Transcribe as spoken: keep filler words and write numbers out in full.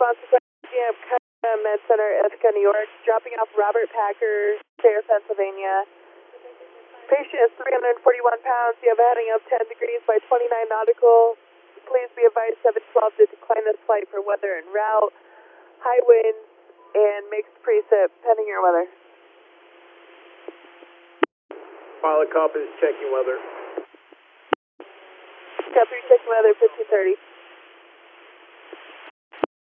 response to G M Med Center, Ithaca, New York. Dropping off Robert Packer, Sayre, Pennsylvania. Patient is three hundred forty-one pounds. You have a heading of ten degrees by twenty-nine nautical. Please be advised seven twelve to decline this flight for weather en route, high winds, and mixed precip pending your weather. Pilot Cop is checking weather. Copy, checking weather, fifteen thirty.